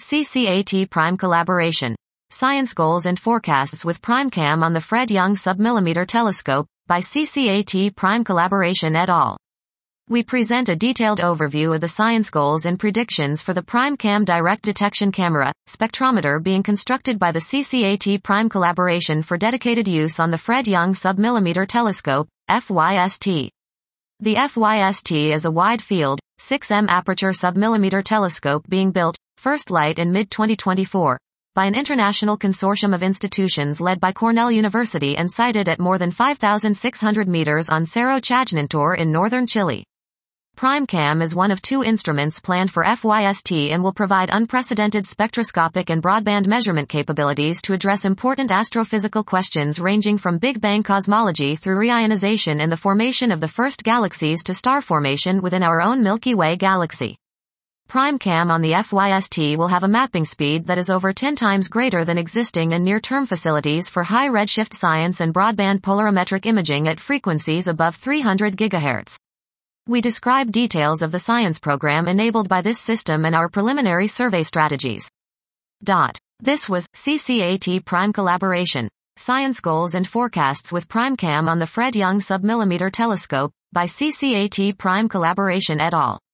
CCAT Prime Collaboration. Science Goals and Forecasts with PrimeCam on the Fred Young Submillimeter Telescope, by CCAT Prime Collaboration et al. We present a detailed overview of the science goals and predictions for the PrimeCam direct detection camera, spectrometer being constructed by the CCAT Prime Collaboration for dedicated use on the Fred Young Submillimeter Telescope, FYST. The FYST is a wide-field, 6M aperture submillimeter telescope being built, first light in mid-2024, by an international consortium of institutions led by Cornell University and sited at more than 5,600 meters on Cerro Chajnantor in northern Chile. PrimeCam is one of two instruments planned for FYST and will provide unprecedented spectroscopic and broadband measurement capabilities to address important astrophysical questions ranging from Big Bang cosmology through reionization and the formation of the first galaxies to star formation within our own Milky Way galaxy. PrimeCam on the FYST will have a mapping speed that is over 10 times greater than existing and near-term facilities for high redshift science and broadband polarimetric imaging at frequencies above 300 GHz. We describe details of the science program enabled by this system and our preliminary survey strategies. This was CCAT Prime Collaboration. Science Goals and Forecasts with PrimeCam on the Fred Young Submillimeter Telescope, by CCAT Prime Collaboration et al.